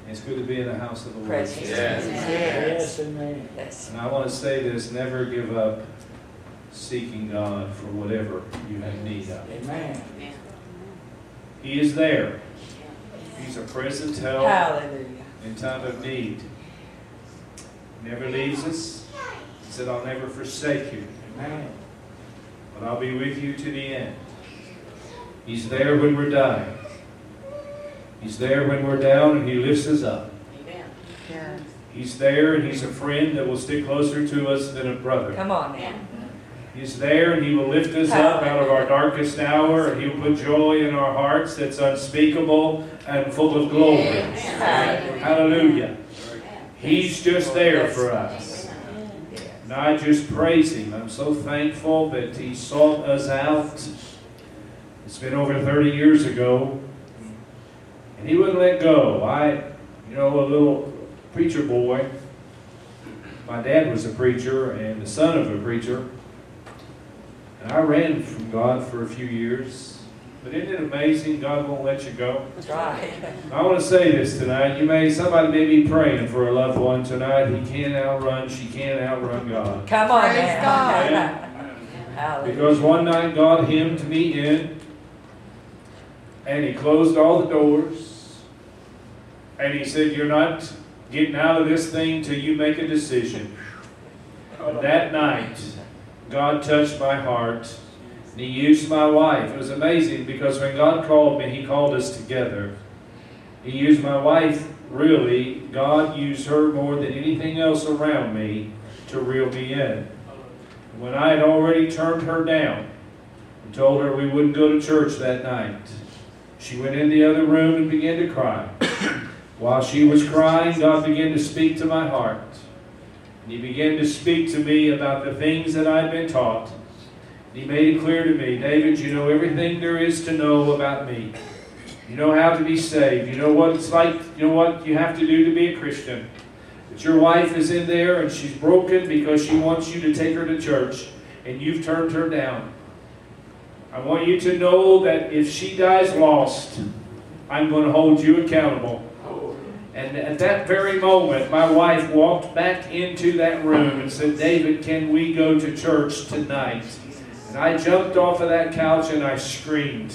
It's good to be in the house of the Lord. Yes. Yes, amen. Yes. And I want to say this, never give up seeking God for whatever you have need of. Amen. He is there. He's a present help Hallelujah. in time of need. Never leaves us. He said, I'll never forsake you, Amen. but I'll be with you to the end. He's there when we're dying. He's there when we're down, and He lifts us up. Yes. He's there, and He's a friend that will stick closer to us than a brother. Come on now. He's there, and He will lift us up out of our darkest hour, and He will put joy in our hearts that's unspeakable and full of glory. Hallelujah. He's just there for us. And I just praise Him. I'm so thankful that He sought us out. It's been over 30 years ago. And He wouldn't let go. A little preacher boy. My dad was a preacher and the son of a preacher. And I ran from God for a few years. But isn't it amazing God won't let you go? That's right. I want to say this tonight. Somebody may be praying for a loved one tonight. She can't outrun God. Come on Praise now. God. Hallelujah. Because one night God hemmed me in, and He closed all the doors, and He said, you're not getting out of this thing till you make a decision. But that night, God touched my heart, and He used my wife. It was amazing because when God called me, He called us together. He used my wife, really. God used her more than anything else around me to reel me in. When I had already turned her down and told her we wouldn't go to church that night, she went in the other room and began to cry. While she was crying, God began to speak to my heart. And He began to speak to me about the things that I'd been taught. And He made it clear to me, David, you know everything there is to know about me. You know how to be saved. You know what it's like. You know what you have to do to be a Christian. But your wife is in there and she's broken because she wants you to take her to church and you've turned her down. I want you to know that if she dies lost, I'm going to hold you accountable. And at that very moment, my wife walked back into that room and said, David, can we go to church tonight? And I jumped off of that couch and I screamed,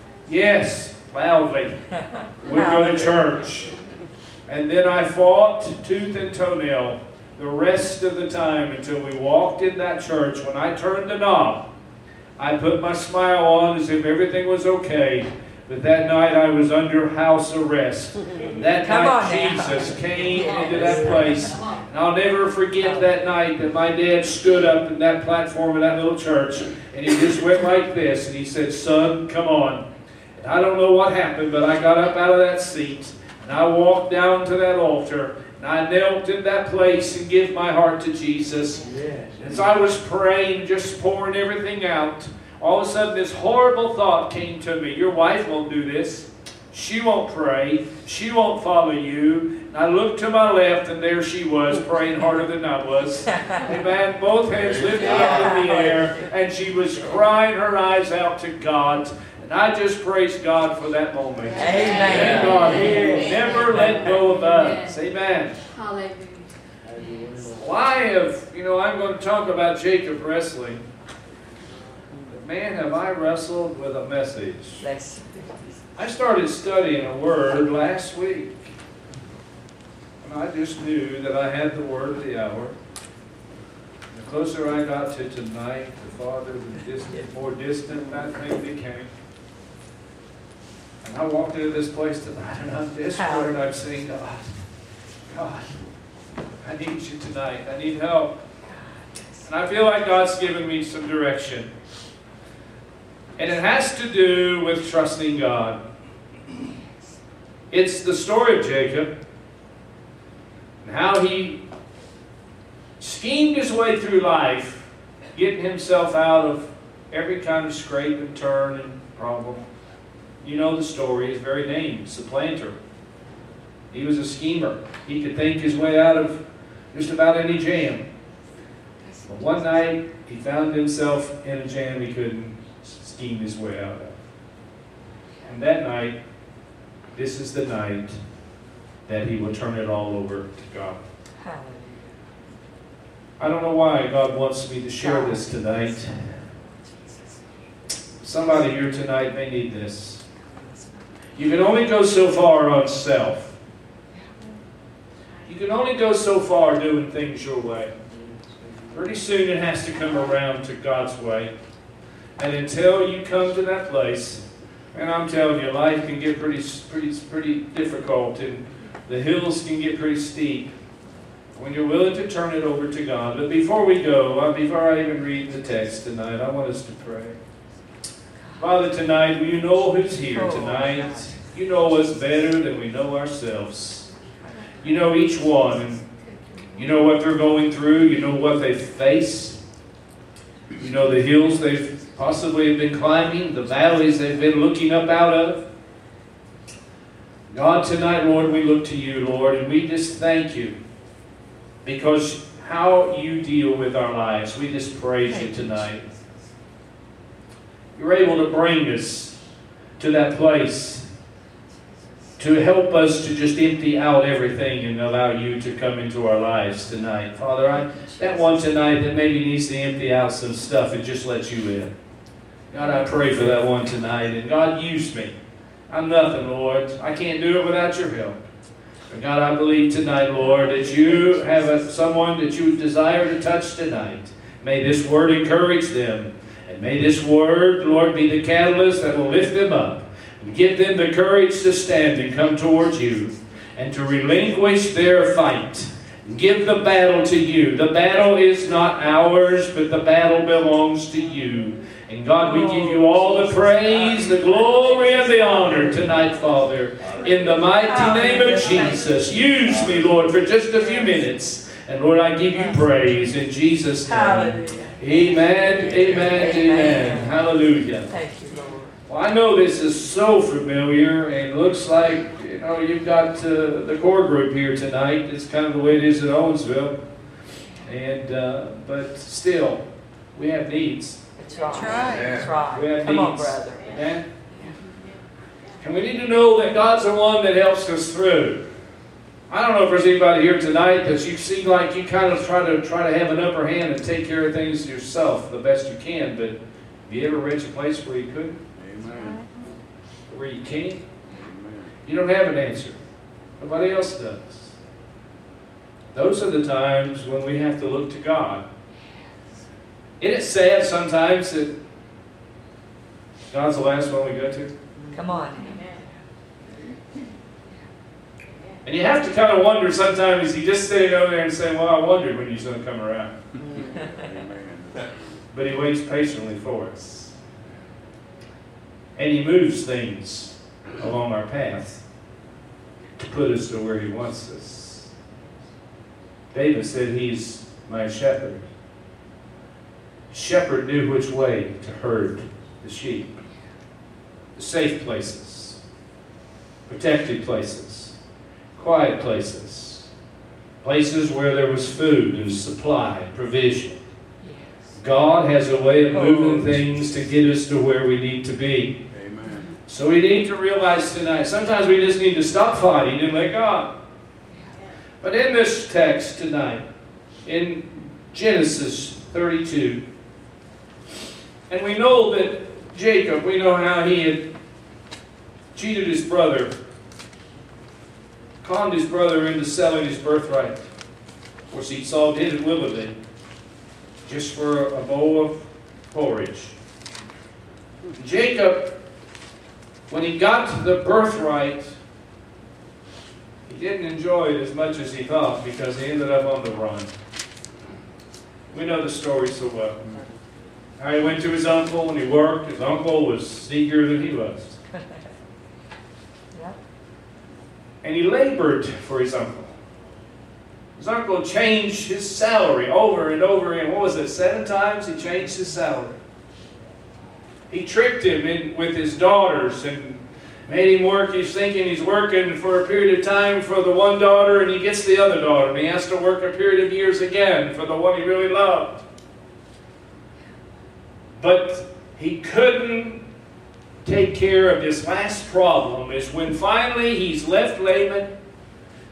yes, loudly. We'll go to church. And then I fought tooth and toenail the rest of the time until we walked in that church. When I turned the knob, I put my smile on as if everything was okay. But that night I was under house arrest. That night Jesus came into that place. And I'll never forget that night that my dad stood up in that platform of that little church and he just went like this and he said, son, come on. And I don't know what happened, but I got up out of that seat and I walked down to that altar and I knelt in that place and gave my heart to Jesus. As I was praying, just pouring everything out, all of a sudden this horrible thought came to me. Your wife won't do this. She won't pray. She won't follow you. And I looked to my left and there she was praying harder than I was. Amen. Both hands lifted up in the air and she was crying her eyes out to God. And I just praise God for that moment. Amen. God, He will never let go of us. Amen. Hallelujah. Well, I'm going to talk about Jacob wrestling. Man, have I wrestled with a message. I started studying a word last week. And I just knew that I had the word of the hour. The closer I got to tonight, the farther the more distant that thing became. And I walked into this place tonight and I'm desperate and I'm saying, God, I need you tonight. I need help. And I feel like God's given me some direction. And it has to do with trusting God. It's the story of Jacob and how he schemed his way through life, getting himself out of every kind of scrape and turn and problem. You know the story. His very name, supplanter. He was a schemer. He could think his way out of just about any jam. But one night, he found himself in a jam he couldn't scheme his way out of. And that night, this is the night that he will turn it all over to God. Hallelujah. I don't know why God wants me to share this tonight. Somebody here tonight may need this. You can only go so far on self. You can only go so far doing things your way. Pretty soon it has to come around to God's way. And until you come to that place, and I'm telling you, life can get pretty difficult, and the hills can get pretty steep when you're willing to turn it over to God. But before we go, before I even read the text tonight, I want us to pray. Father, tonight, you know who's here tonight. You know us better than we know ourselves. You know each one, and you know what they're going through. You know what they face. You know the hills they've possibly been climbing, the valleys they've been looking up out of. God, tonight, Lord, we look to you, Lord, and we just thank you because how you deal with our lives. We just praise you tonight. You're able to bring us to that place to help us to just empty out everything and allow you to come into our lives tonight. Father, that one tonight that maybe needs to empty out some stuff and just let you in. God, I pray for that one tonight. And God, use me. I'm nothing, Lord. I can't do it without your help. But God, I believe tonight, Lord, that you have someone that you desire to touch tonight. May this word encourage them. And may this word, Lord, be the catalyst that will lift them up. And give them the courage to stand and come towards you. And to relinquish their fight. Give the battle to you. The battle is not ours, but the battle belongs to you. And God, we give you all the praise, the glory, and the honor tonight, Father. In the mighty name of Jesus, use me, Lord, for just a few minutes. And Lord, I give you praise in Jesus' name. Amen, amen, amen. Hallelujah. Thank you, Lord. Well, I know this is so familiar, and it looks like, you know, you've got the core group here tonight. It's kind of the way it is at Owensville. And, but still, we have needs. That's right. That's right. We have Come on, needs. brother. Amen? And we need to know that God's the one that helps us through. I don't know if there's anybody here tonight that you seem like you kind of try to have an upper hand and take care of things yourself the best you can, but have you ever reached a place where you couldn't? Amen. Where you can't? Amen. You don't have an answer. Nobody else does. Those are the times when we have to look to God. Isn't it sad sometimes that God's the last one we go to? Come on. And you have to kind of wonder sometimes, is he just sitting over there and saying, well, I wondered when he's going to come around. Amen. But he waits patiently for us. And he moves things along our path to put us to where he wants us. David said, he's my shepherd. Shepherd knew which way to herd the sheep. The safe places, protected places, quiet places, places where there was food and supply, provision. God has a way of moving things to get us to where we need to be. Amen. So we need to realize tonight, sometimes we just need to stop fighting and let God. But in this text tonight, in Genesis 32, and we know that Jacob, we know how he had cheated his brother, conned his brother into selling his birthright. Of course, Esau did it willingly, just for a bowl of porridge. Jacob, when he got the birthright, he didn't enjoy it as much as he thought because he ended up on the run. We know the story so well. How he went to his uncle and he worked. His uncle was sneakier than he was. Yep. And he labored for his uncle. His uncle changed his salary over and over again. What was it, 7 times he changed his salary? He tricked him with his daughters and made him work. He's thinking he's working for a period of time for the one daughter, and he gets the other daughter. And he has to work a period of years again for the one he really loved. But he couldn't take care of his last problem, is when finally he's left Laban.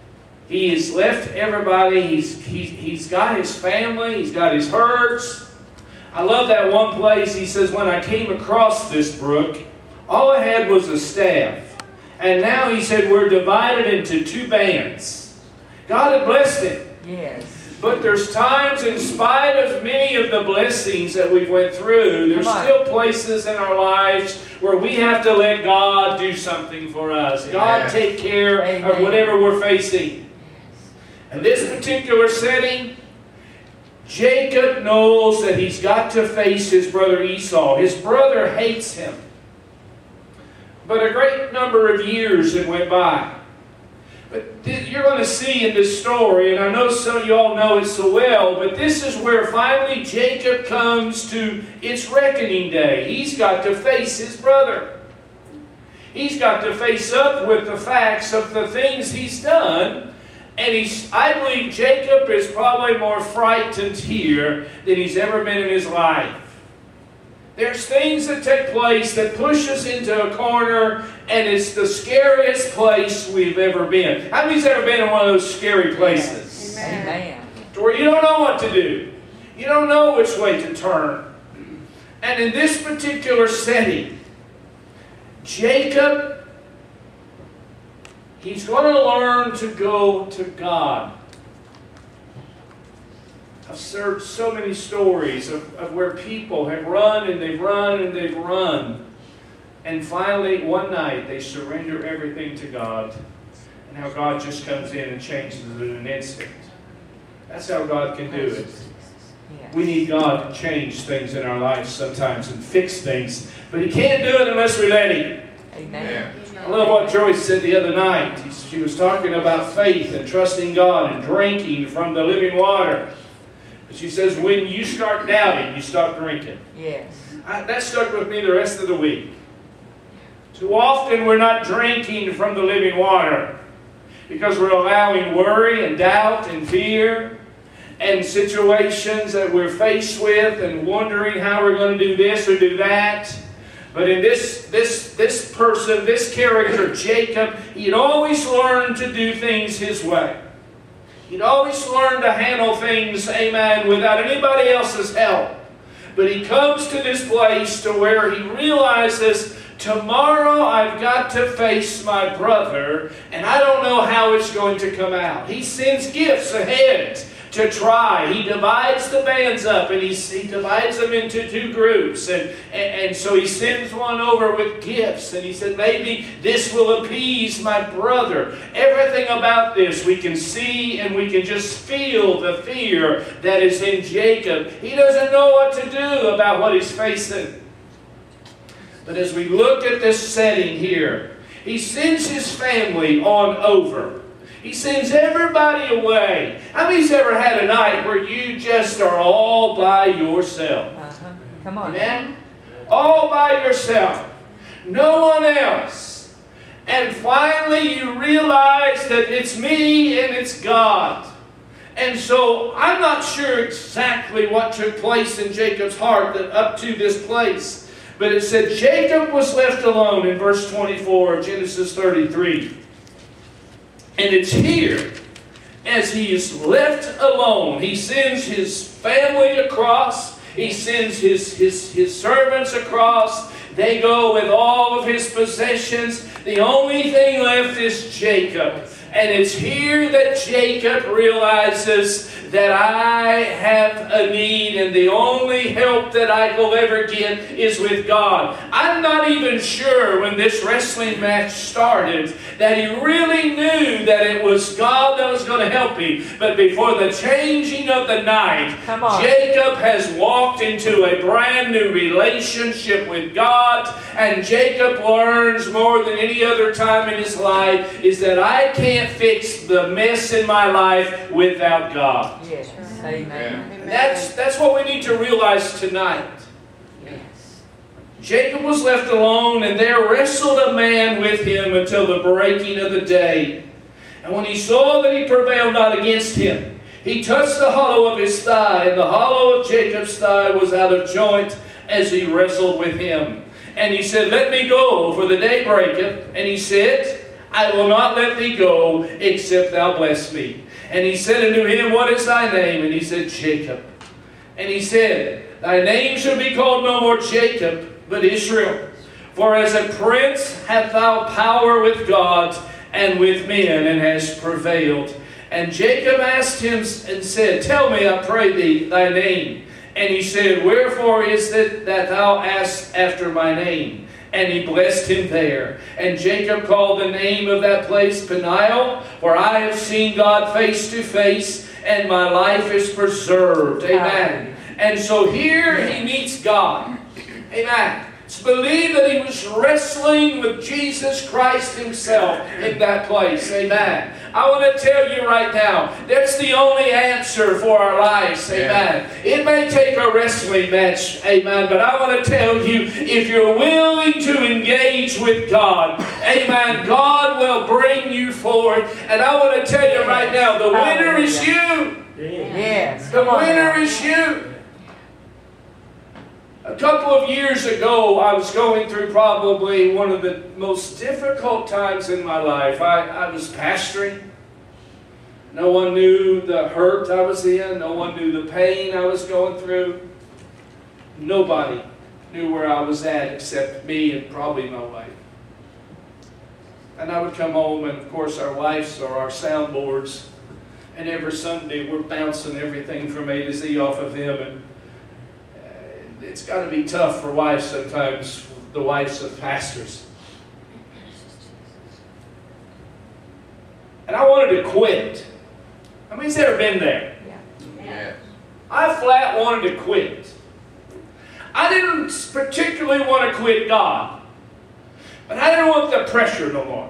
He has left everybody. He's got his family. He's got his herds. I love that one place. He says, when I came across this brook, all I had was a staff. And now he said, we're divided into two bands. God had blessed him. Yes. But there's times, in spite of many of the blessings that we went through, there's still places in our lives where we have to let God do something for us. God take care of whatever we're facing. In this particular setting, Jacob knows that he's got to face his brother Esau. His brother hates him. But a great number of years had went by. But you're going to see in this story, and I know some of you all know it so well, but this is where finally Jacob comes to its reckoning day. He's got to face his brother. He's got to face up with the facts of the things he's done. And I believe Jacob is probably more frightened here than he's ever been in his life. There's things that take place that push us into a corner, and it's the scariest place we've ever been. How many's ever been in one of those scary places? Amen. Where you don't know what to do. You don't know which way to turn. And in this particular setting, Jacob, he's going to learn to go to God. I've heard so many stories of where people have run and they've run and they've run. And finally, one night, they surrender everything to God. And how God just comes in and changes it in an instant. That's how God can do it. We need God to change things in our lives sometimes and fix things. But He can't do it unless we let Him. Amen. I love what Joyce said the other night. She was talking about faith and trusting God and drinking from the living water. But she says, when you start doubting, you stop drinking. Yes. That stuck with me the rest of the week. Too often we're not drinking from the living water because we're allowing worry and doubt and fear and situations that we're faced with and wondering how we're going to do this or do that. But in this person, this character, Jacob, he'd always learned to do things his way. He'd always learned to handle things, amen, without anybody else's help. But he comes to this place to where he realizes, tomorrow I've got to face my brother, and I don't know how it's going to come out. He sends gifts ahead to try. He divides the bands up, and he divides them into two groups. And so he sends one over with gifts, and he said, maybe this will appease my brother. Everything about this we can see, and we can just feel the fear that is in Jacob. He doesn't know what to do about what he's facing. But as we look at this setting here, he sends his family on over. He sends everybody away. How many's ever had a night where you just are all by yourself? Come on. Amen? All by yourself. No one else. And finally you realize that it's me and it's God. And so I'm not sure exactly what took place in Jacob's heart up to this place. But it said Jacob was left alone in verse 24 of Genesis 33. And it's here, as he is left alone, he sends his family across, he sends his servants across, they go with all of his possessions. The only thing left is Jacob. And it's here that Jacob realizes that I have a need, and the only help that I will ever get is with God. I'm not even sure when this wrestling match started that he really knew that it was God that was going to help him. But before the changing of the night, Jacob has walked into a brand new relationship with God, and Jacob learns more than any other time in his life is that I can't fix the mess in my life without God. Yes. Amen. That's what we need to realize tonight. Yes. Jacob was left alone, and there wrestled a man with him until the breaking of the day. And when he saw that he prevailed not against him, he touched the hollow of his thigh, and the hollow of Jacob's thigh was out of joint as he wrestled with him. And he said, let me go, for the day breaketh. And he said, I will not let thee go, except thou bless me. And he said unto him, What is thy name? And he said, Jacob. And he said, Thy name shall be called no more Jacob, but Israel. For as a prince hast thou power with God and with men, and hast prevailed. And Jacob asked him and said, Tell me, I pray thee, thy name. And he said, Wherefore is it that thou askest after my name? And he blessed him there. And Jacob called the name of that place Peniel, for I have seen God face to face, and my life is preserved. Amen. And so here he meets God. Amen. It's believed that he was wrestling with Jesus Christ himself in that place. Amen. I want to tell you right now, that's the only answer for our lives. Amen. It may take a wrestling match. Amen. But I want to tell you, if you're willing to engage with God, amen, God will bring you forth. And I want to tell you right now, the winner is you. Yes. The winner is you. A couple of years ago, I was going through probably one of the most difficult times in my life. I was pastoring. No one knew the hurt I was in. No one knew the pain I was going through. Nobody knew where I was at except me and probably my wife. And I would come home, and of course our wives are our soundboards. And every Sunday we're bouncing everything from A to Z off of them. And it's got to be tough for wives sometimes, the wives of pastors. And I wanted to quit. How many's ever been there? Yeah. I flat wanted to quit. I didn't particularly want to quit God. But I didn't want the pressure no more.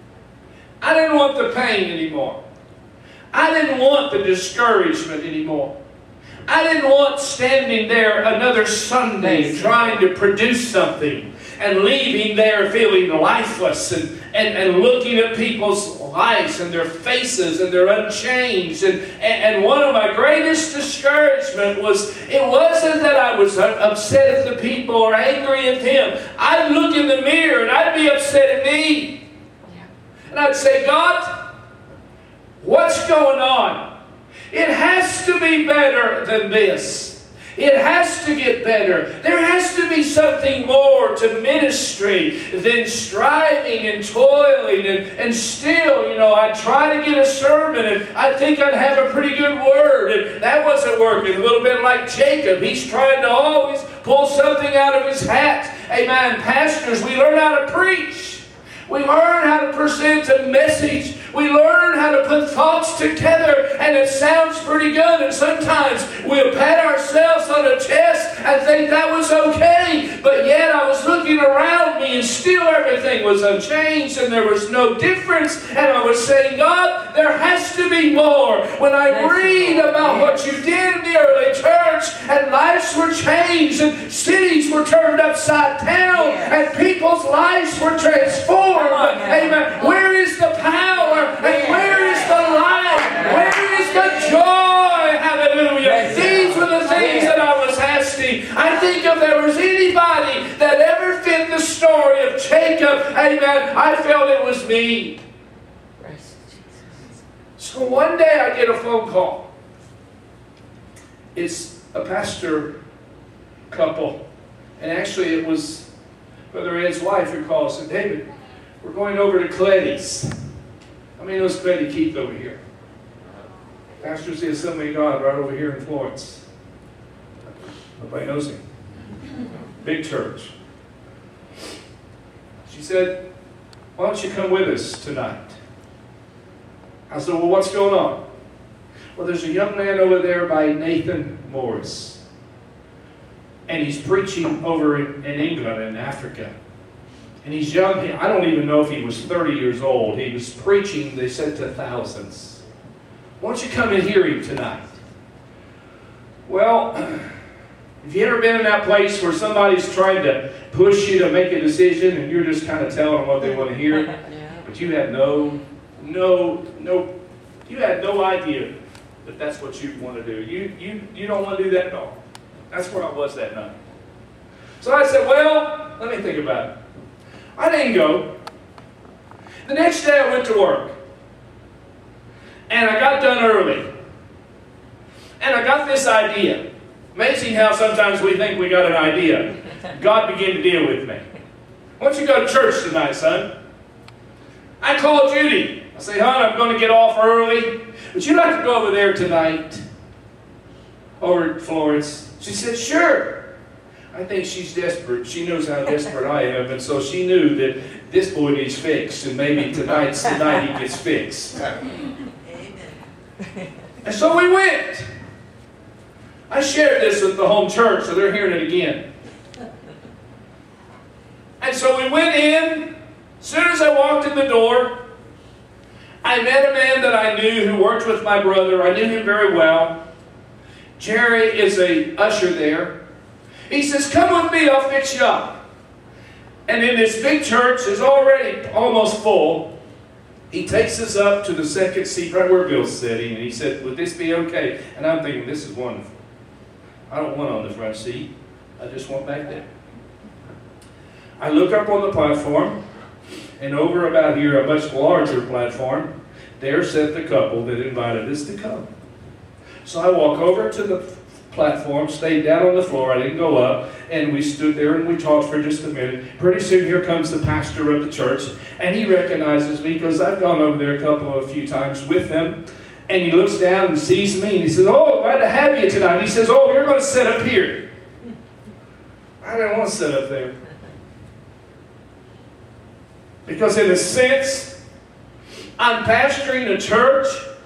I didn't want the pain anymore. I didn't want the discouragement anymore. I didn't want standing there another Sunday trying to produce something and leaving there feeling lifeless and looking at people's lives and their faces and they're unchanged. And one of my greatest discouragement was, it wasn't that I was upset at the people or angry at them. I'd look in the mirror and I'd be upset at me. And I'd say, God, what's going on? It has to be better than this. It has to get better. There has to be something more to ministry than striving and toiling and still, I try to get a sermon and I think I'd have a pretty good word and that wasn't working. A little bit like Jacob. He's trying to always pull something out of his hat. Amen. Pastors, we learn how to preach. We learn how to present a message. We learn how to put thoughts together, and it sounds pretty good. And sometimes we'll pat ourselves on the chest and think that was okay. But yet I was looking around me, and still everything was unchanged, and there was no difference. And I was saying, God, there has to be more. When I read about what you did in the early church, and lives were changed, and cities were turned upside down, and people's lives were transformed. Amen. Where is the power? And where is the life? Where is the joy? Hallelujah. These were the things that I was asking. I think if there was anybody that ever fit the story of Jacob, amen, I felt it was me. So one day I get a phone call. It's a pastor couple. And actually it was Brother Ed's wife who called and said, David, we're going over to Cleddy's. How many knows Cleddy Keith over here? Pastor's the Assembly of God right over here in Florence. Nobody knows him. Big church. She said, why don't you come with us tonight? I said, well, what's going on? Well, there's a young man over there by Nathan Morris. And he's preaching over in England and Africa. And he's young. I don't even know if he was 30 years old. He was preaching, they said, to thousands. Why don't you come and hear him tonight? Well, have you ever been in that place where somebody's trying to push you to make a decision and you're just kind of telling them what they want to hear? But you have you had no idea that that's what you want to do. You don't want to do that at all. That's where I was that night. So I said, well, let me think about it. I didn't go. The next day I went to work. And I got done early. And I got this idea. Amazing how sometimes we think we got an idea. God began to deal with me. Why don't you go to church tonight, son? I called Judy. I say, hon, I'm going to get off early. Would you like to go over there tonight? Over at Florence. She said, sure. I think she's desperate. She knows how desperate I am. And so she knew that this boy needs fixed. And maybe tonight's the night he gets fixed. And so we went. I shared this with the home church, so they're hearing it again. And so we went in. As soon as I walked in the door, I met a man that I knew who worked with my brother. I knew him very well. Jerry is a usher there. He says, come with me, I'll fix you up. And in this big church is already almost full. He takes us up to the second seat, right where Bill's sitting, and he said, would this be okay? And I'm thinking, this is wonderful. I don't want on the front seat. I just want back there. I look up on the platform, and over about here, a much larger platform, there sat the couple that invited us to come. So I walk over to the platform, stayed down on the floor, I didn't go up, and we stood there and we talked for just a minute. Pretty soon here comes the pastor of the church, and he recognizes me because I've gone over there a few times with him. And he looks down and sees me, and he says, oh, glad to have you tonight. And he says, oh, you're going to sit up here. I didn't want to sit up there. Because in a sense, I'm pastoring a church.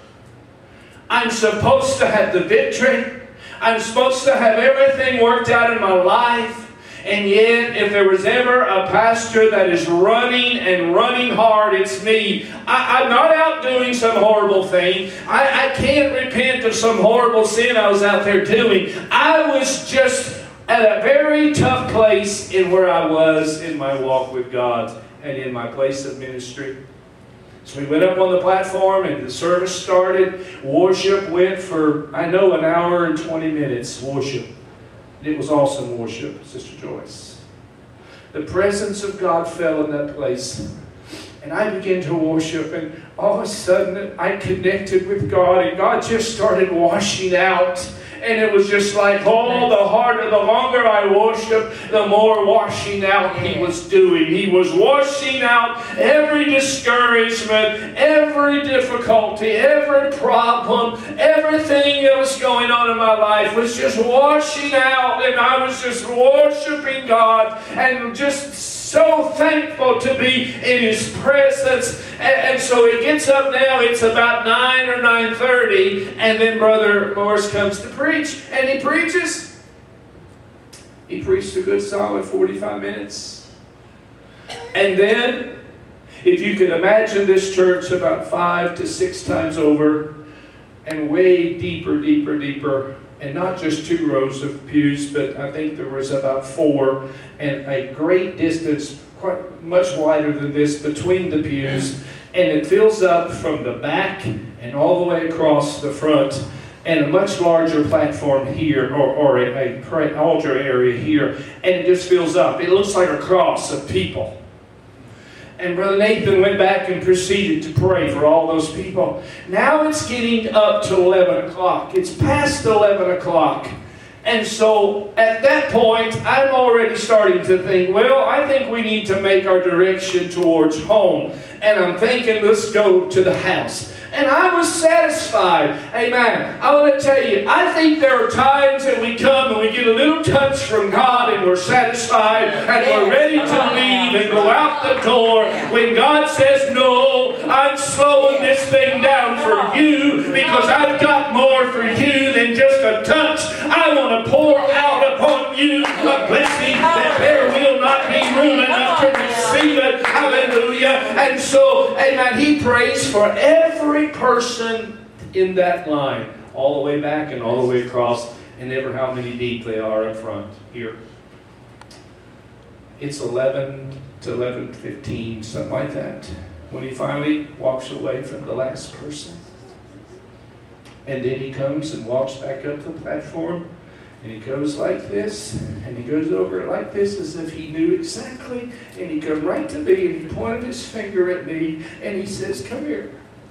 I'm supposed to have the victory. I'm supposed to have everything worked out in my life. And yet, if there was ever a pastor that is running and running hard, it's me. I'm not out doing some horrible thing. I can't repent of some horrible sin I was out there doing. I was just at a very tough place in where I was in my walk with God and in my place of ministry. So we went up on the platform and the service started. Worship went for, I know, an hour and 20 minutes. Worship. It was awesome worship, Sister Joyce. The presence of God fell in that place. And I began to worship, and all of a sudden I connected with God, and God just started washing out. And it was just like, oh, the harder, the longer I worshiped, the more washing out He was doing. He was washing out every discouragement, every difficulty, every problem, everything that was going on in my life was just washing out. And I was just worshiping God and just so thankful to be in His presence. And so he gets up now, it's about 9 or 9:30, and then Brother Morris comes to preach. And he preaches. He preached a good solid 45 minutes. And then, if you could imagine this church about 5 to 6 times over, and way deeper, deeper, deeper, and not just 2 rows of pews, but I think there was about 4, and a great distance, quite much wider than this, between the pews, and it fills up from the back and all the way across the front, and a much larger platform here, or a altar area here, and it just fills up. It looks like a cross of people. And Brother Nathan went back and proceeded to pray for all those people. Now it's getting up to 11 o'clock. It's past 11 o'clock. And so at that point, I'm already starting to think, well, I think we need to make our direction towards home. And I'm thinking, let's go to the house. And I was satisfied. Amen. I want to tell you, I think there are times that we come and we get a little touch from God and we're satisfied and we're ready to leave and go out the door. When God says, no, I'm slowing this thing down for you because I've got more for you than just a touch. I want to pour out upon you a blessing that there will not be room enough to receive it. Hallelujah. And so, amen, he prays for every person in that line, all the way back and all the way across, and ever how many deep they are up front here. It's 11 to 11:15, something like that, when he finally walks away from the last person. And then he comes and walks back up the platform, And he goes like this, and he goes over it like this as if he knew exactly. And he come right to me, and he pointed his finger at me, and he says, come here.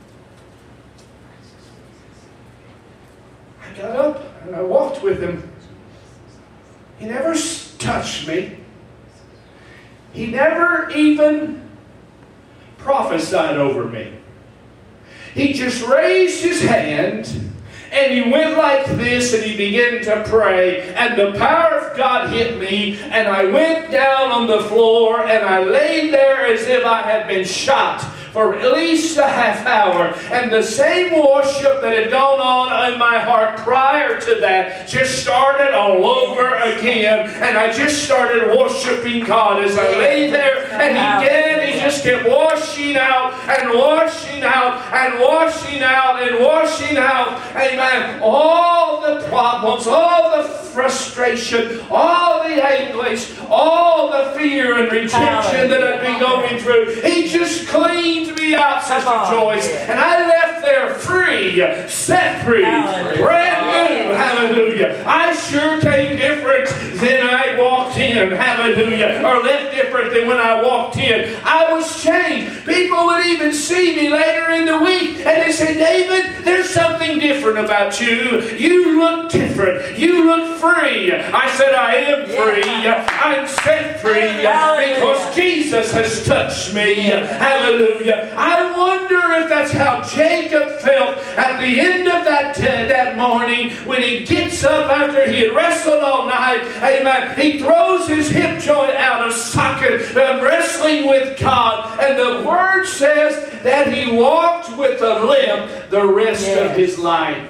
I got up, and I walked with him. He never touched me. He never even prophesied over me. He just raised his hand, and he went like this, and he began to pray, and the power of God hit me, and I went down on the floor, and I laid there as if I had been shot for at least a half hour. And the same worship that had gone on in my heart prior to that just started all over again. And I just started worshiping God as I lay there. And he just kept washing out and washing out and washing out and washing out. Amen. All the problems, all the frustration, all the anguish, all the fear and rejection that I've been going through. He just cleaned me out, Sister Joyce. And I left there free, set free, brand new. Hallelujah. I sure came different than I walked in. Hallelujah. Or left different than when I walked in. I was changed. People would even see me later in the week and they say, David, there's something different about you. You look different. You look free. I said, I am free. I'm set free because Jesus has touched me. Hallelujah. I wonder if that's how Jacob felt at the end of that morning when he gets up after he had wrestled all night. Amen. He throws his hip joint out of socket, wrestling with God. And the Word says that he walked with a limp the rest of his life.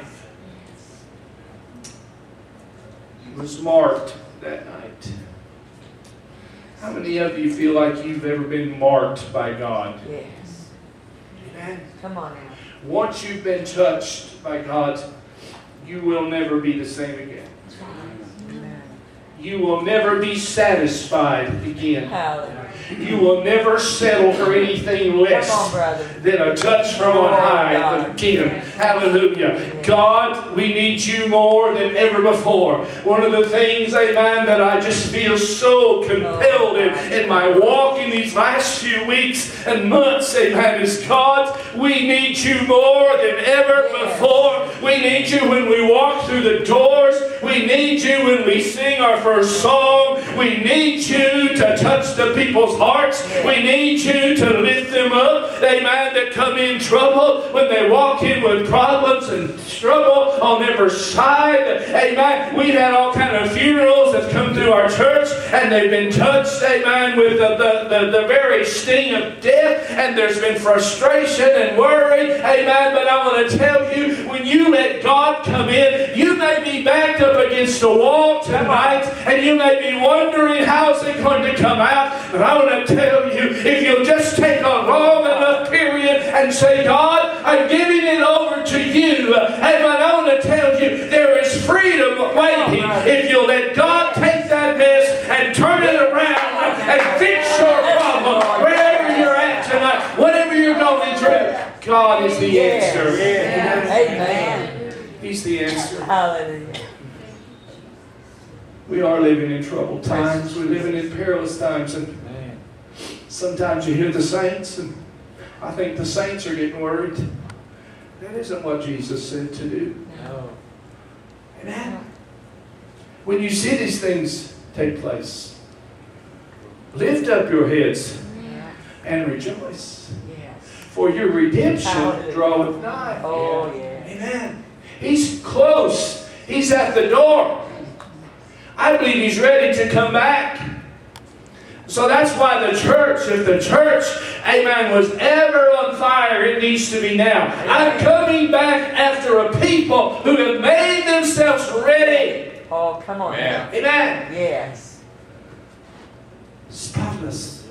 He was marked that night. How many of you feel like you've ever been marked by God? Yes. Amen. Come on now. Once you've been touched by God, you will never be the same again. Amen. You will never be satisfied again. Hallelujah. You will never settle for anything less Come on, brother. than a touch from on high again. Hallelujah. God, we need you more than ever before. One of the things, amen, that I just feel so compelled in my walk in these last few weeks and months, amen, is God, we need you more than ever before. We need you when we walk through the doors. We need you when we sing our first song. We need you to touch the people's hearts. We need you to lift them up. Amen. That come in trouble when they walk in with problems and struggle on every side. Amen. We've had all kind of funerals that come through our church and they've been touched, amen, with the very sting of death, and there's been frustration and worry. Amen. But I want to tell you, when you let God come in, you may be backed up against the wall tonight and you may be wondering how's it going to come out. But I want to tell you, if you'll just take a long enough period and say, God, I'm giving it over to you. And I want to tell you, there is freedom waiting if you'll let God take that mess and turn it around and fix your problem wherever you're at tonight, whatever you're going through. God is the answer. Amen. He's the answer. Hallelujah. We are living in troubled times. We're living in perilous times. And sometimes you hear the saints, and I think the saints are getting worried. That isn't what Jesus said to do. No. Amen. When you see these things take place, lift up your heads and rejoice. Yes. For your redemption Hallelujah. draweth nigh. Oh, yeah. Amen. He's close. He's at the door. I believe He's ready to come back. So that's why the church, if the church, amen, was ever on fire, it needs to be now. I'm coming back after a people who have made themselves ready. Oh, come on now. Amen. Yes. Spotless.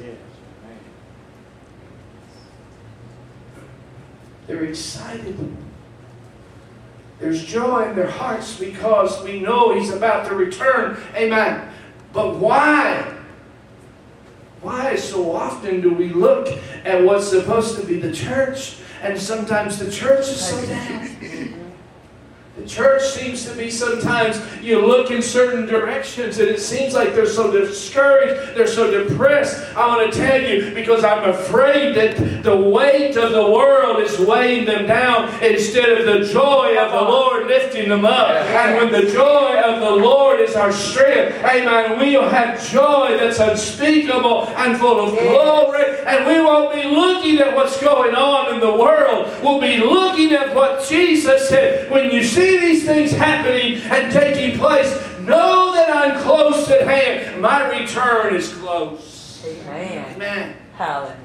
They're excited. There's joy in their hearts because we know He's about to return. Amen. But why? Why so often do we look at what's supposed to be the church, and sometimes the church is so down? The The church seems to be sometimes, you look in certain directions and it seems like they're so discouraged, they're so depressed. I want to tell you, because I'm afraid that the weight of the world is weighing them down instead of the joy of the Lord lifting them up. And when the joy of the Lord is our strength, amen, we'll have joy that's unspeakable and full of glory. And we won't be looking at what's going on in the world. We'll be looking at what Jesus said. When you see these things happening and taking place, know that I'm close at hand. My return is close. Amen. Amen. Hallelujah.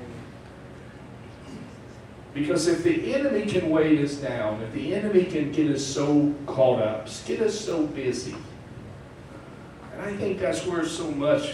Because if the enemy can weigh us down, if the enemy can get us so caught up, get us so busy, and I think that's where so much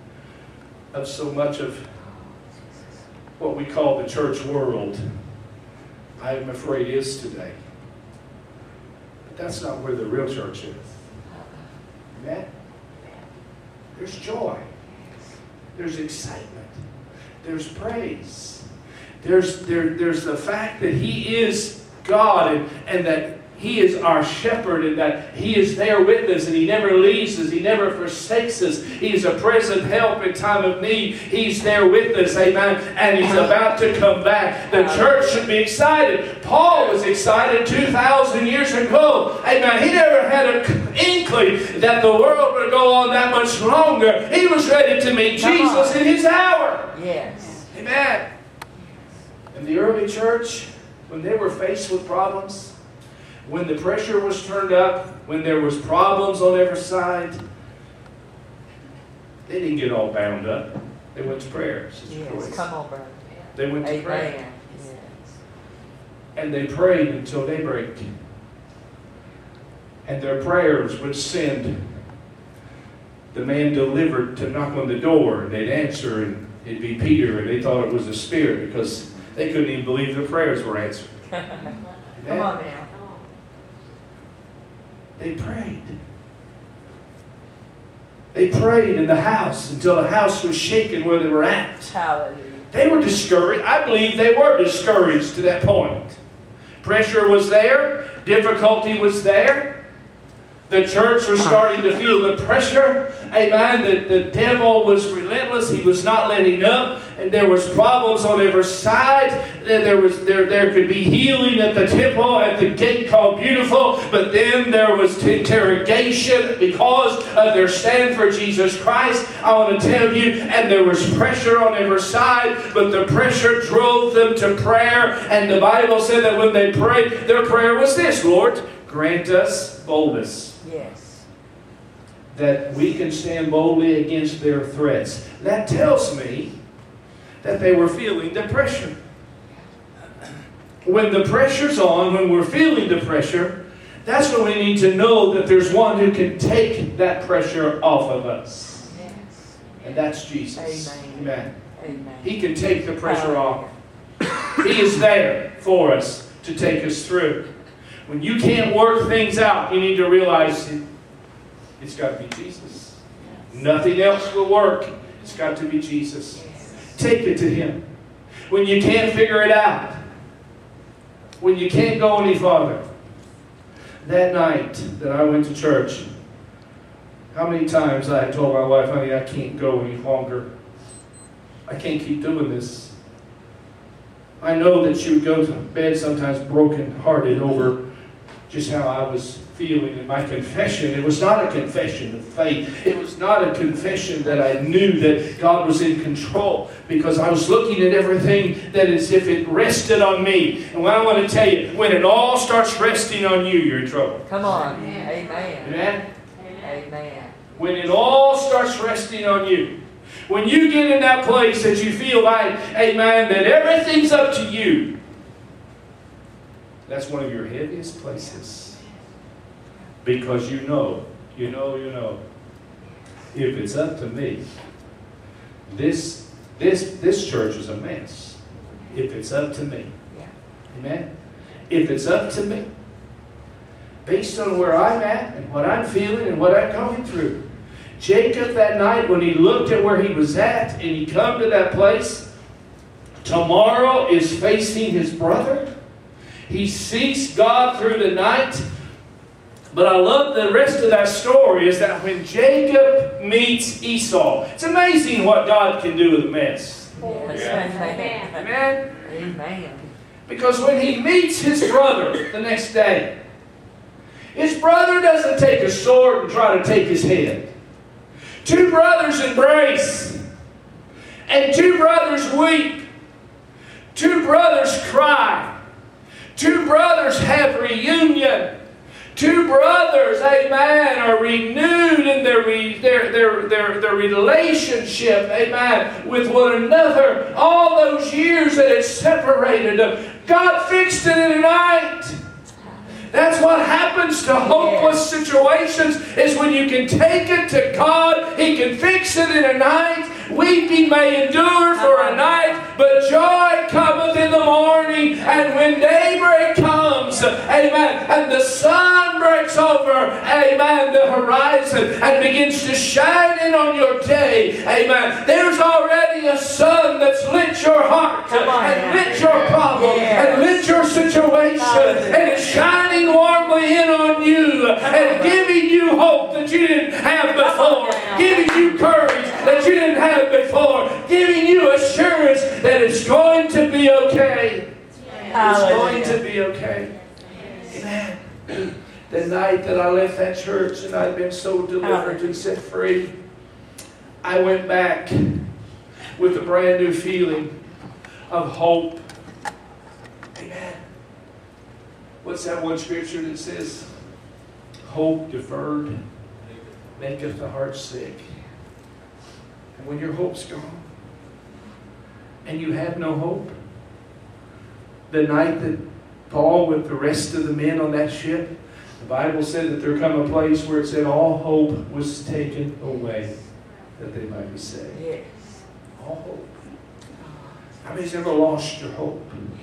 of what we call the church world, I'm afraid, is today. But that's not where the real church is. Amen? There's joy. There's excitement. There's praise. There's the fact that He is God and that He is our shepherd and that He is there with us and He never leaves us. He never forsakes us. He's a present help in time of need. He's there with us. Amen. And He's about to come back. The church should be excited. Paul was excited 2,000 years ago. Amen. He never had an inkling that the world would go on that much longer. He was ready to meet Jesus in His hour. Yes. Amen. In the early church, when they were faced with problems, when the pressure was turned up, when there was problems on every side, they didn't get all bound up. They went to prayer. Yes. Come on, brother. They went to prayer. Amen. Yes. And they prayed until daybreak. And their prayers would send the man delivered to knock on the door. And they'd answer, and it'd be Peter, and they thought it was a spirit because they couldn't even believe their prayers were answered. Come on now. They prayed. They prayed in the house until the house was shaken where they were at. Hallelujah. They were discouraged. I believe they were discouraged to that point. Pressure was there. Difficulty was there. The church was starting to feel the pressure. Amen. The devil was relentless. He was not letting up. And there was problems on every side. There could be healing at the temple, at the gate called Beautiful. But then there was interrogation because of their stand for Jesus Christ. I want to tell you, and there was pressure on every side. But the pressure drove them to prayer. And the Bible said that when they prayed, their prayer was this: Lord, grant us boldness. Yes. That we can stand boldly against their threats. That tells me that they were feeling the pressure. When the pressure's on, when we're feeling the pressure, that's when we need to know that there's one who can take that pressure off of us. Yes. And that's Jesus. Amen. Amen. Amen. He can take the pressure off. He is there for us to take us through. When you can't work things out, you need to realize it's got to be Jesus. Nothing else will work. It's got to be Jesus. Take it to Him. When you can't figure it out, when you can't go any farther. That night that I went to church, how many times I had told my wife, honey, I can't go any longer. I can't keep doing this. I know that she would go to bed sometimes broken-hearted over just how I was feeling in my confession. It was not a confession of faith. It was not a confession that I knew that God was in control, because I was looking at everything that as if it rested on me. And what I want to tell you, when it all starts resting on you, you're in trouble. Come on. Amen. Amen? Amen. When it all starts resting on you, when you get in that place that you feel like, amen, that everything's up to you, that's one of your heaviest places. Because you know, if it's up to me, this church is a mess. If it's up to me. Yeah. Amen? If it's up to me, based on where I'm at and what I'm feeling and what I'm going through. Jacob that night, when he looked at where he was at and he come to that place, tomorrow is facing his brother. He seeks God through the night. But I love the rest of that story is that when Jacob meets Esau, it's amazing what God can do with a mess. Yes. Amen. Amen? Amen. Because when he meets his brother the next day, his brother doesn't take a sword and try to take his head. Two brothers embrace, and two brothers weep. Two brothers cry. Two brothers have reunion. Two brothers, amen, are renewed in their relationship, amen, with one another. All those years that had separated them, God fixed it in a night. That's what happens to hopeless situations, is when you can take it to God, He can fix it in a night. Weeping may endure for a night, but joy cometh in the morning. And when daybreak comes, amen, and the sun breaks over, amen, the horizon and begins to shine in on your day, amen, there's already a sun that's lit your heart and lit your problem and lit your situation, and it's shining warmly in on you and giving you hope that you didn't have before, giving you courage that you didn't have before, giving you assurance that it's going to be okay. It's going to be okay. Amen. The night that I left that church and I'd been so delivered and set free, I went back with a brand new feeling of hope. Amen. What's that one scripture that says, hope deferred maketh the heart sick? And when your hope's gone and you have no hope, the night that Paul with the rest of the men on that ship, the Bible said that there come a place where it said all hope was taken away that they might be saved. Yes. All hope. How many's ever lost your hope?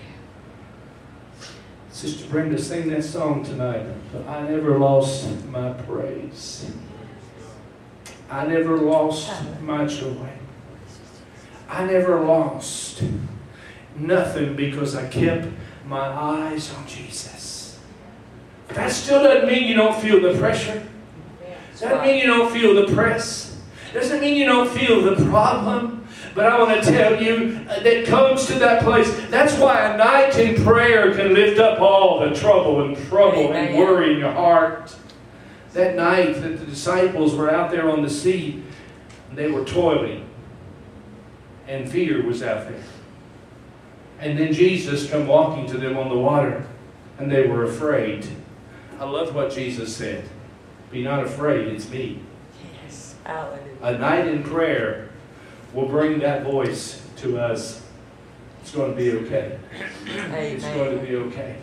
Sister Brenda, sing that song tonight. But I never lost my praise. I never lost my joy. I never lost nothing because I kept my eyes on Jesus. That still doesn't mean you don't feel the pressure. Doesn't mean you don't feel the press. Doesn't mean you don't feel the problem. But I want to tell you that comes to that place. That's why a night in prayer can lift up all the trouble and worry in your heart. That night that the disciples were out there on the sea, and they were toiling, and fear was out there. And then Jesus come walking to them on the water, and they were afraid. I love what Jesus said. Be not afraid, it's me. Yes. Hallelujah. A night in prayer will bring that voice to us. It's going to be okay. It's going to be okay.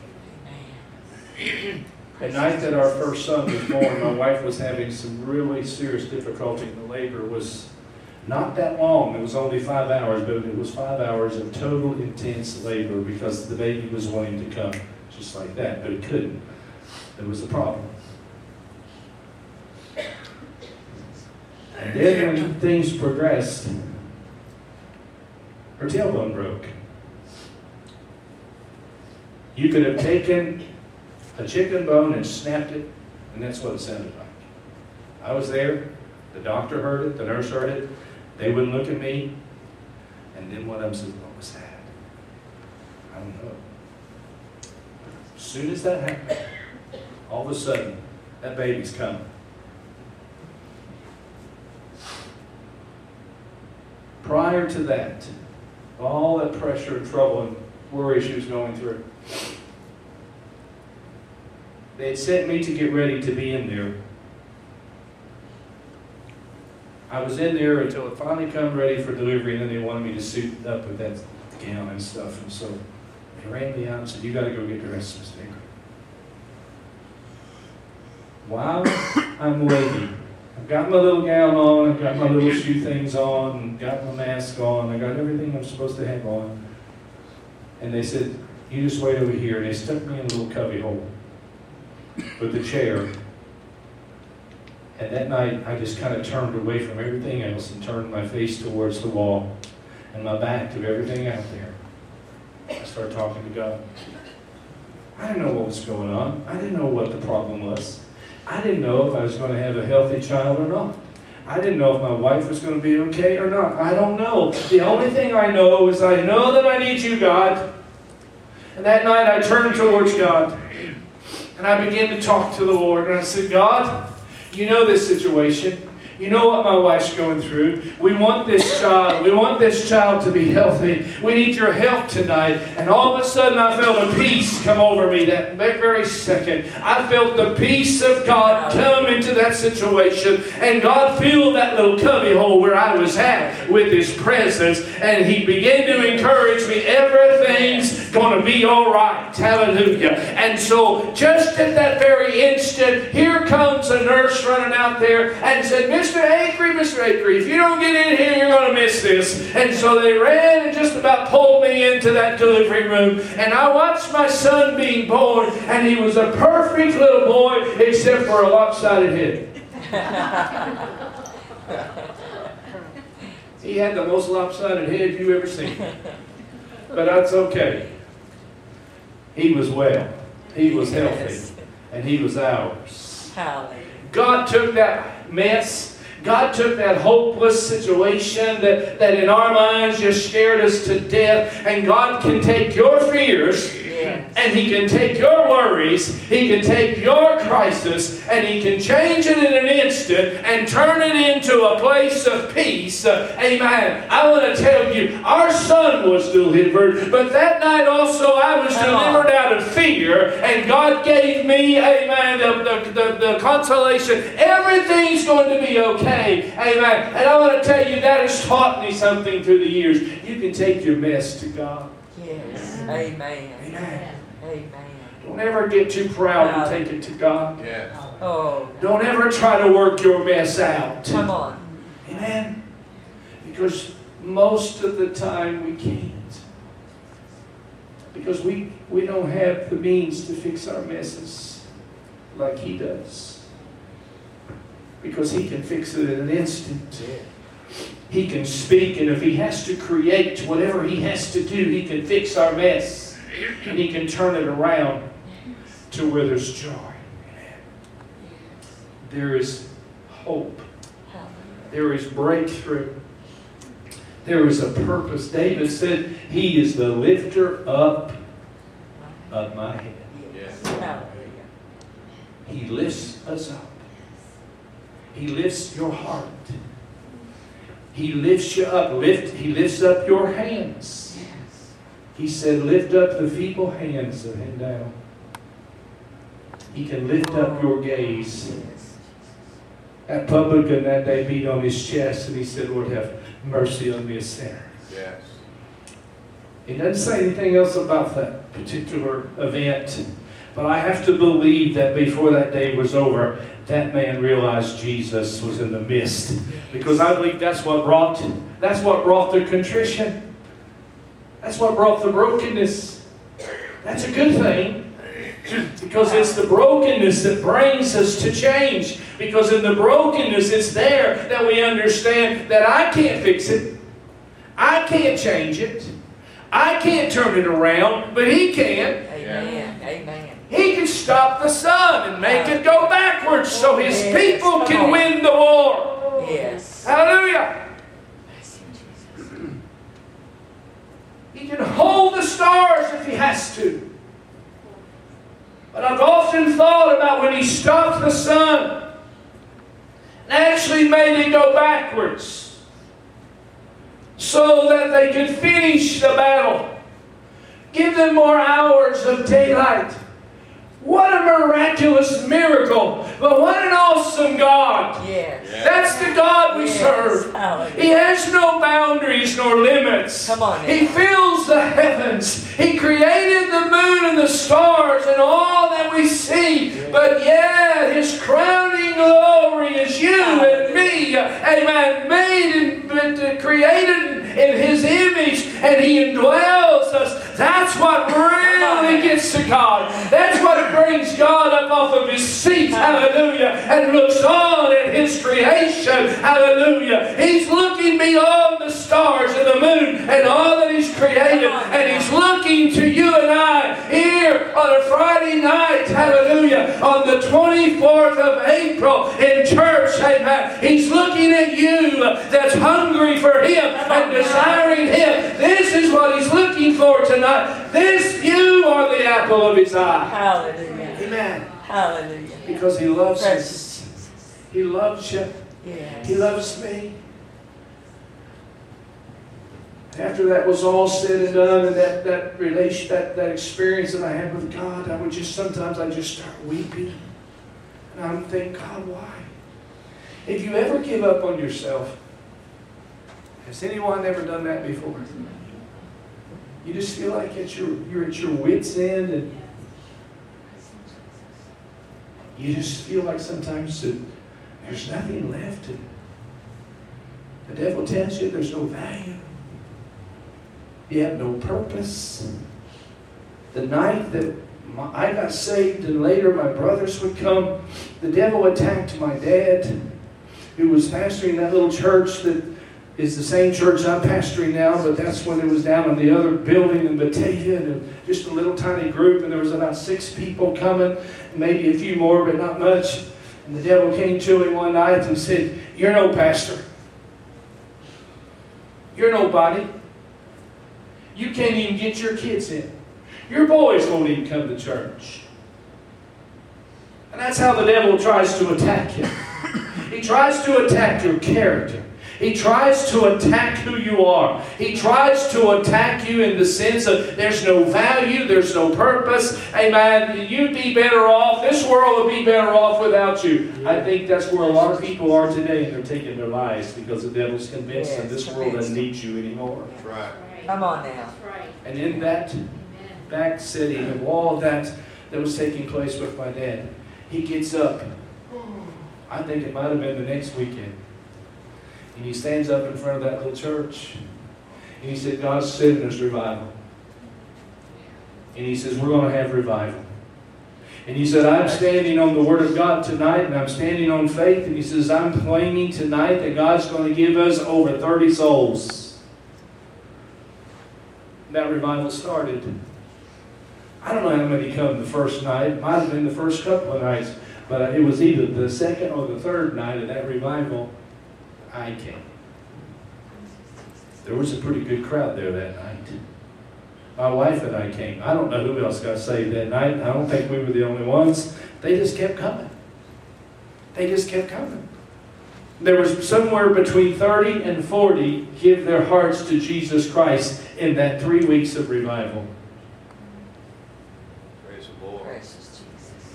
The night that our first son was born, my wife was having some really serious difficulty. The labor was not that long. It was only 5 hours, but it was 5 hours of total intense labor because the baby was wanting to come just like that, but it couldn't. There was a problem. And then when things progressed, her tailbone broke. You could have taken a chicken bone and snapped it, and that's what it sounded like. I was there. The doctor heard it. The nurse heard it. They wouldn't look at me. And then one of them said, what was that? I don't know. As soon as that happened, all of a sudden, that baby's coming. Prior to that, all that pressure and trouble and worry she was going through, they had sent me to get ready to be in there. I was in there until it finally come ready for delivery, and then they wanted me to suit up with that gown and stuff. And so they ran me out and said, you got to go get dressed, Miss Baker. While I'm waiting, I've got my little gown on, I've got my little shoe things on, got my mask on, I got everything I'm supposed to have on. And they said, you just wait over here. And they stuck me in a little cubby hole with the chair. And that night, I just kind of turned away from everything else and turned my face towards the wall and my back to everything out there. I started talking to God. I didn't know what was going on. I didn't know what the problem was. I didn't know if I was going to have a healthy child or not. I didn't know if my wife was going to be okay or not. I don't know. The only thing I know is I know that I need you, God. And that night I turned towards God. And I began to talk to the Lord. And I said, God, you know this situation. You know what my wife's going through. We want this child. We want this child to be healthy. We need your help tonight. And all of a sudden I felt a peace come over me that very second. I felt the peace of God come into that situation. And God filled that little cubby hole where I was at with His presence. And He began to encourage me. Everything's going to be all right. Hallelujah. And so just at that very instant, here comes a nurse running out there and said, Mr. Acree, if you don't get in here, you're going to miss this. And so they ran and just about pulled me into that delivery room. And I watched my son being born, and he was a perfect little boy, except for a lopsided head. He had the most lopsided head you've ever seen. But that's okay. He was well. He was healthy. And he was ours. Hallelujah. God took that mess. God took that hopeless situation that in our minds just scared us to death. And God can take your fears, and He can take your worries, He can take your crisis, and He can change it in an instant and turn it into a place of peace. Amen. I want to tell you, our son was delivered, but that night also I was delivered out of fear, and God gave me, amen, the consolation. Everything's going to be okay. Amen. And I want to tell you, that has taught me something through the years. You can take your mess to God. Yes. Amen. Amen. Amen. Don't ever get too proud to take it to God. Yes. Oh. Don't ever try to work your mess out. Come on. Amen. Because most of the time we can't. Because we don't have the means to fix our messes like He does. Because He can fix it in an instant. He can speak, and if He has to create whatever He has to do, He can fix our mess. And He can turn it around to where there's joy. There is hope. There is breakthrough. There is a purpose. David said, He is the lifter up of my head. Yes. He lifts us up. He lifts your heart. He lifts you up. He lifts up your hands. He said, lift up the feeble hands of Him down. He can lift up your gaze. That publican that day beat on his chest and he said, Lord, have mercy on me, a sinner. Yes. He doesn't say anything else about that particular event. But I have to believe that before that day was over, that man realized Jesus was in the midst. Because I believe that's what brought the contrition. That's what brought the brokenness. That's a good thing. Because it's the brokenness that brings us to change. Because in the brokenness, it's there that we understand that I can't fix it. I can't change it. I can't turn it around, but He can. Amen. Amen. He can stop the sun and make it go backwards so His people can win the war. Yes. Hallelujah. He can hold the stars if He has to. But I've often thought about when He stopped the sun and actually made it go backwards so that they could finish the battle. Give them more hours of daylight. What a miraculous miracle. But what an awesome God. Yes. That's the God we serve. Hallelujah. He has no boundaries nor limits. Come on now. He fills the heavens. He created the moon and the stars and all that we see. But yet His crowning glory is you and me. Amen. Made and created in His image, and He indwells us. That's what really gets to God. That's what brings God up off of His seat. Hallelujah. And looks on at His creation. Hallelujah. He's looking beyond the stars and the moon and all that He's created. And He's looking to you and I here on a Friday night. Hallelujah. on the 24th of April in church, amen. He's looking at you that's hungry for Him and desiring Him. This is what He's looking for tonight. This, you are the apple of His eye. Hallelujah. Amen. Hallelujah. Because He loves Precious us. Jesus. He loves you. Yes. He loves me. After that was all said and done, and that experience that I had with God, I would just sometimes start weeping. And I'm thinking, God, why? If you ever give up on yourself, has anyone ever done that before? You just feel like you're at your wit's end, and you just feel like sometimes that there's nothing left. And the devil tells you there's no value. You have no purpose. The night that I got saved and later my brothers would come, the devil attacked my dad, who was pastoring that little church that is the same church I'm pastoring now, but that's when it was down in the other building in Batavia, and just a little tiny group, and there was about 6 people coming, maybe a few more, but not much. And the devil came to him one night and said, "You're no pastor. You're nobody. You can't even get your kids in. Your boys won't even come to church." And that's how the devil tries to attack you. He tries to attack your character. He tries to attack who you are. He tries to attack you in the sense of there's no value, there's no purpose. Amen. You'd be better off. This world would be better off without you. I think that's where a lot of people are today, and they're taking their lives because the devil's convinced that this world doesn't need you anymore. That's right. Come on now. And in that back setting of all of that was taking place with my dad, he gets up. I think it might have been the next weekend. And he stands up in front of that little church. And he said, "God's sending us revival." And he says, "We're going to have revival." And he said, "I'm standing on the Word of God tonight, and I'm standing on faith." And he says, "I'm claiming tonight that God's going to give us over 30 souls." That revival started. I don't know how many come the first night. It might have been the first couple of nights. But it was either the second or the third night of that revival I came. There was a pretty good crowd there that night. My wife and I came. I don't know who else got saved that night. I don't think we were the only ones. They just kept coming. They just kept coming. There was somewhere between 30 and 40 give their hearts to Jesus Christ in that 3 weeks of revival. Praise the Lord. Precious Jesus.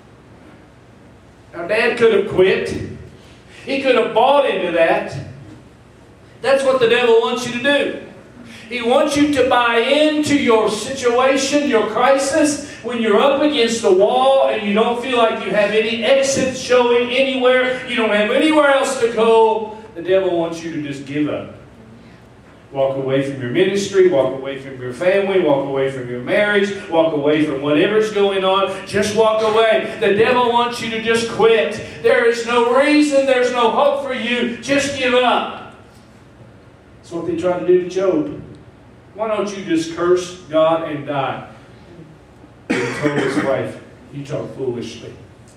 Now, Dad could have quit. He could have bought into that. That's what the devil wants you to do. He wants you to buy into your situation, your crisis, when you're up against the wall and you don't feel like you have any exit showing anywhere, you don't have anywhere else to go. The devil wants you to just give up. Walk away from your ministry, walk away from your family, walk away from your marriage, walk away from whatever's going on. Just walk away. The devil wants you to just quit. There is no reason, there's no hope for you. Just give up. That's what they tried to do to Job. Why don't you just curse God and die? He told his wife, "You talk foolishly.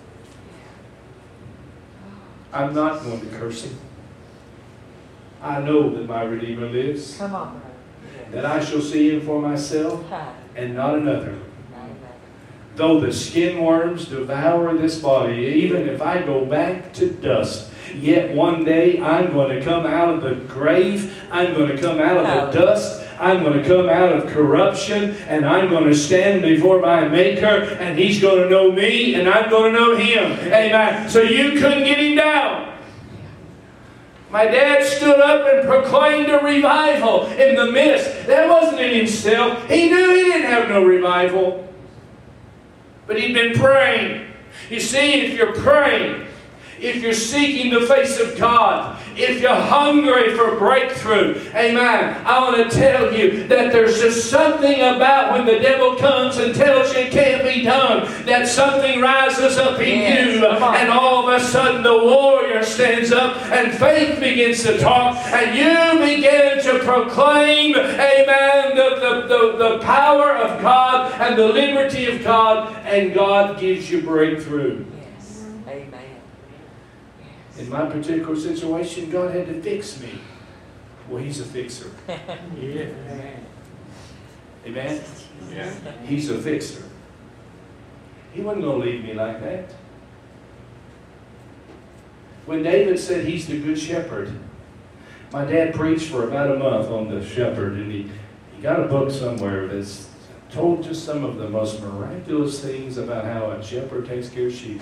I'm not going to curse him. I know that my Redeemer lives, Come on, brother. that I shall see him for myself Hi. and not another. Amen. Though the skin worms devour this body, even if I go back to dust, yet one day I'm going to come out of the grave. I'm going to come out of the dust. I'm going to come out of corruption, and I'm going to stand before my Maker, and He's going to know me, and I'm going to know Him." Amen. So you couldn't get him down. My dad stood up and proclaimed a revival in the midst. That wasn't in himself. He knew he didn't have no revival. But he'd been praying. You see, if you're praying, if you're seeking the face of God, if you're hungry for breakthrough, amen, I want to tell you that there's just something about when the devil comes and tells you it can't be done, that something rises up in you, and all of a sudden the warrior stands up and faith begins to talk, and you begin to proclaim, amen, the power of God and the liberty of God, and God gives you breakthrough. Yes. Amen. Yes. In my particular situation, God had to fix me. Well, He's a fixer. Yeah. Amen? Yeah. He's a fixer. He wasn't going to leave me like that. When David said He's the good shepherd, my dad preached for about a month on the shepherd, and he got a book somewhere that's told just some of the most miraculous things about how a shepherd takes care of sheep.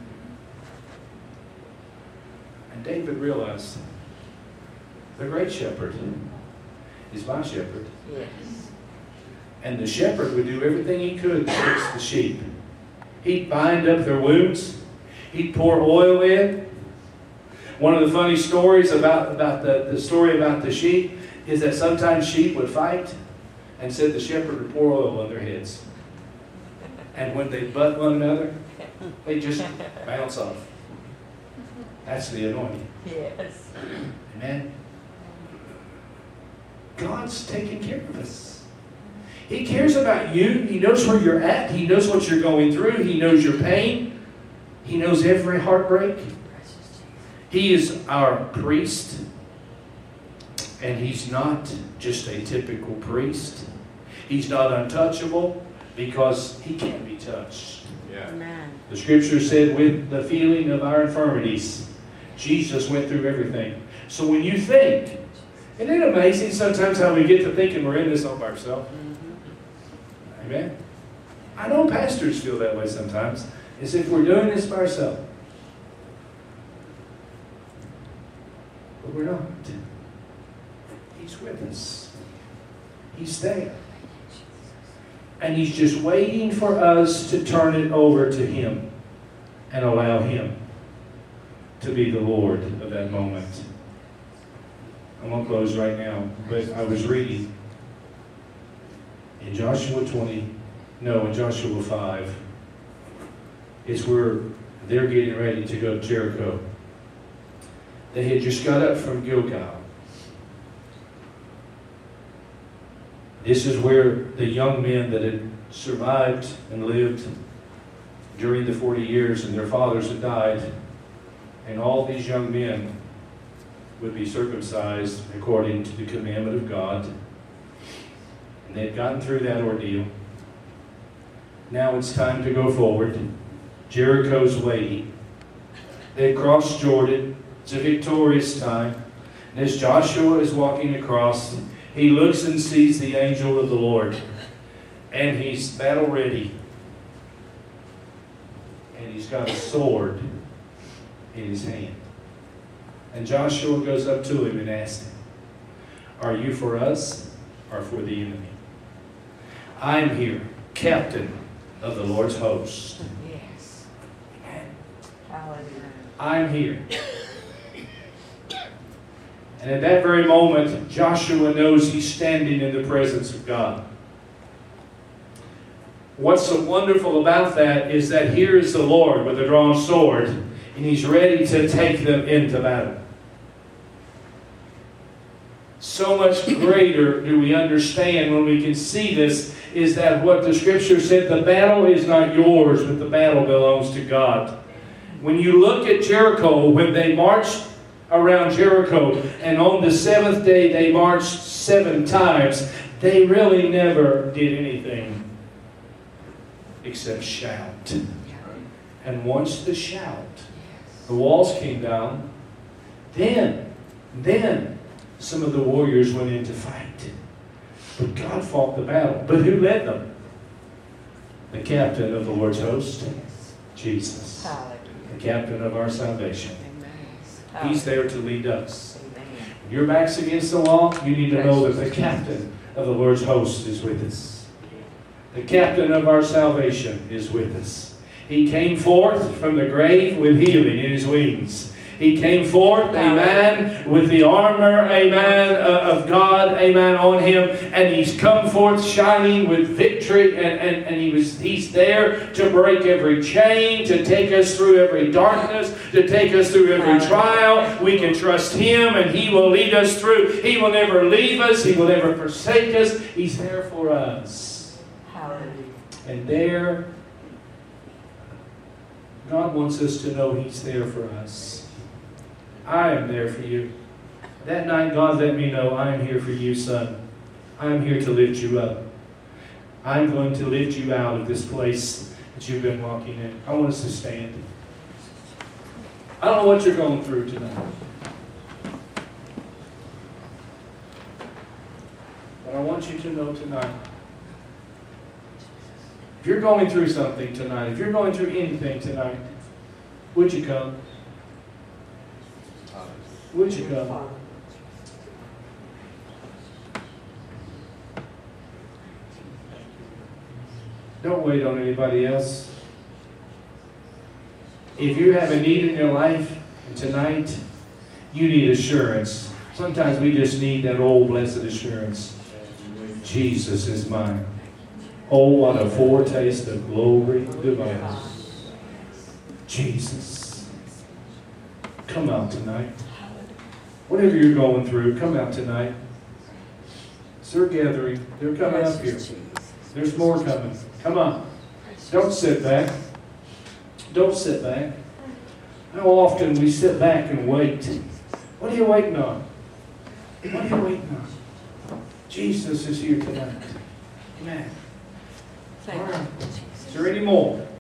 And David realized the great shepherd is my shepherd. Yes. And the shepherd would do everything he could to fix the sheep. He'd bind up their wounds. He'd pour oil in. One of the funny stories about the story about the sheep is that sometimes sheep would fight, and said the shepherd would pour oil on their heads. And when they butt one another, they just bounce off. That's the anointing. Yes. Amen. God's taking care of us. He cares about you. He knows where you're at. He knows what you're going through. He knows your pain. He knows every heartbreak. He is our priest. And He's not just a typical priest. He's not untouchable because He can't be touched. Yeah. Amen. The Scripture said, with the feeling of our infirmities, Jesus went through everything. So when you think, isn't it amazing sometimes how we get to thinking we're in this all by ourselves? Amen? I know pastors feel that way sometimes, as if we're doing this by ourselves. But we're not. He's with us. He's there. And He's just waiting for us to turn it over to Him and allow Him to be the Lord of that moment. I'm going to close right now, but I was reading in Joshua 5. It's where they're getting ready to go to Jericho. They had just got up from Gilgal. This is where the young men that had survived and lived during the 40 years and their fathers had died, and all these young men would be circumcised according to the commandment of God. And they had gotten through that ordeal. Now it's time to go forward. Jericho's waiting. They had crossed Jordan. It's a victorious time. And as Joshua is walking across, he looks and sees the angel of the Lord. And he's battle ready. And he's got a sword in his hand. And Joshua goes up to him and asks him, "Are you for us or for the enemy?" "I'm here, captain of the Lord's host." Yes. Hallelujah. I'm here. And at that very moment, Joshua knows he's standing in the presence of God. What's so wonderful about that is that here is the Lord with a drawn sword, and He's ready to take them into battle. So much greater do we understand when we can see this, is that what the Scripture said, the battle is not yours, but the battle belongs to God. When you look at Jericho, when they marched around Jericho, and on the seventh day they marched 7 times, they really never did anything except shout. And once the shout, the walls came down, then some of the warriors went in to fight. But God fought the battle. But who led them? The captain of the Lord's host, Jesus. Hallelujah. The captain of our salvation. He's there to lead us. Amen. When your back's against the wall, you need to know that the captain of the Lord's host is with us. The captain of our salvation is with us. He came forth from the grave with healing in His wings. He came forth, amen, with the armor, amen, of God, amen, on Him. And He's come forth shining with victory. And He's there to break every chain, to take us through every darkness, to take us through every trial. We can trust Him and He will lead us through. He will never leave us. He will never forsake us. He's there for us. Hallelujah. And there, God wants us to know He's there for us. I am there for you. That night, God let me know, I am here for you, son. I am here to lift you up. I'm going to lift you out of this place that you've been walking in. I want us to stand. I don't know what you're going through tonight. But I want you to know tonight, if you're going through something tonight, if you're going through anything tonight, would you come? Would you come? Don't wait on anybody else. If you have a need in your life tonight, you need assurance. Sometimes we just need that old blessed assurance. Jesus is mine. Oh, what a foretaste of glory divine. Jesus. Come out tonight. Whatever you're going through, come out tonight. They're gathering. They're coming up here. There's more coming. Come on. Don't sit back. Don't sit back. How often we sit back and wait. What are you waiting on? What are you waiting on? Jesus is here tonight. Amen. Thank All right. you. Is there any more?